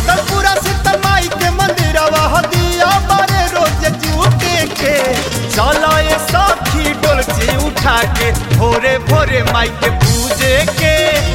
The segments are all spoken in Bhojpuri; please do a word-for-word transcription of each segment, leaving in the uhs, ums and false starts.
अदलपुरा शीतल माई के मंदिरवा दिया बारे रोज जूटे के चलो ये सखी डोलची उठा के भोरे भोरे माई के पूजे के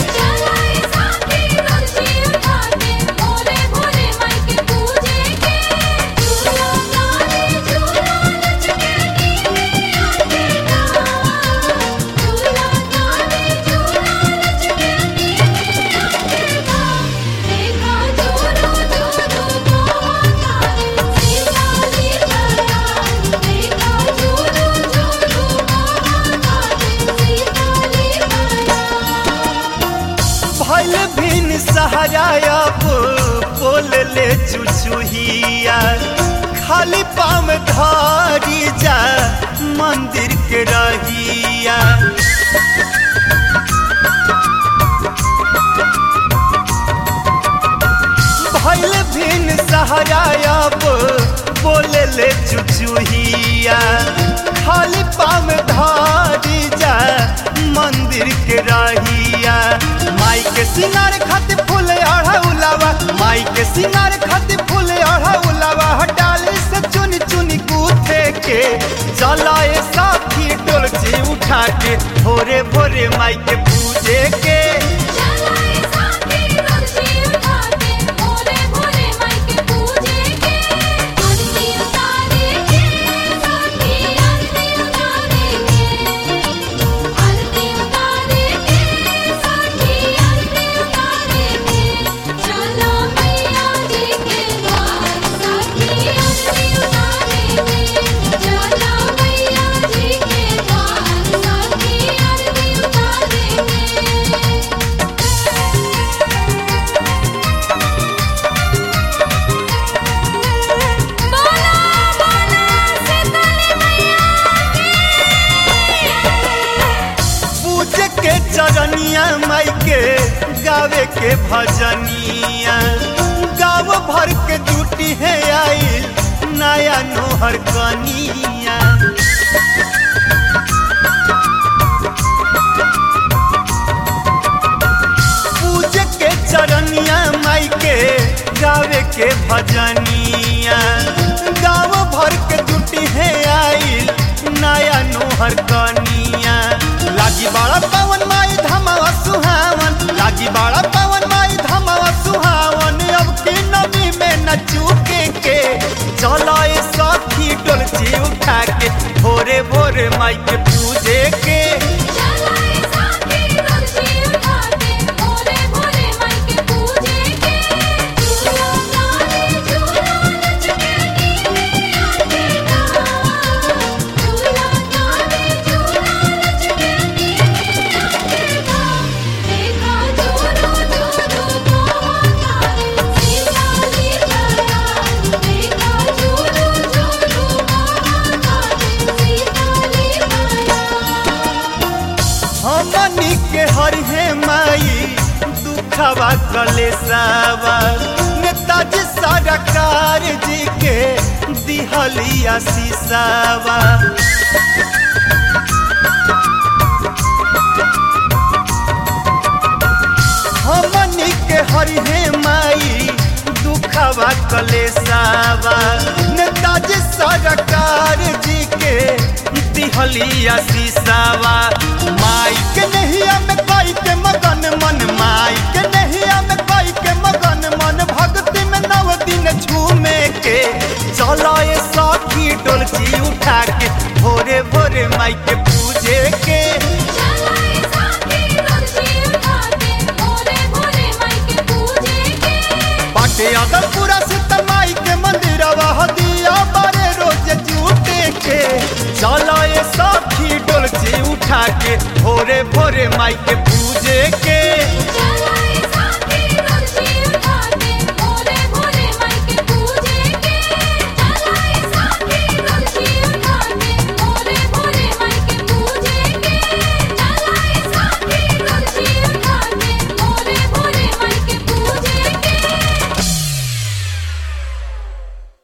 सहारा बोल ले चुचुहिया खाली पाम धारी जा मंदिर के रहिया भइल भिन सहारा बोल ले चुचुहिया खाली पाम धारी जा मंदिर के रहिया माई के सिंगार खातिर फूल अढ़ौलावा माई के सिंगार खातिर फूल अढ़ौलावा डाली से चुन चुन कूथे के चलाए साथी डोलची उठा के भोरे भोरे माई के पूजे के चरनिया माई के गावे के भजनिया गाँव भर के जुटी है आई नया नोहर कनिया पूजे के चरनिया माई के गावे के भजनिया गाँव भर के जुटी है आई नया नोहर कनिया लागी बड़ा पवन माई धमावा सुहावन लागी बड़ा पवन माई धमावा सुहावन अब की नदी में न चूके के चलो ये सखी डोलची उठा के भोरे भोरे माई के पूजे के हमनी के हरि है माई दुखवा कलेसावा नेताजी सरकार जी के दिहलिया शीशावा हमनी के हरि है माई दुखवा कलेसावा नेताजी सरकार जी के दिहलिया शीशावा माई के नहिया में कोई के मगन मन माई के नहिया में कोई के मगन मन भक्ति में नव दिन झूमे के चलो ये सखी डोलची उठा के भोरे भोरे माई के पूजे के बाटे अदलपुरा शीतल माई के मंदिरवा दिया बारे रोज जूटे के चलो ये सखी डोलची उठा के भोरे भोरे माई के पूजे के।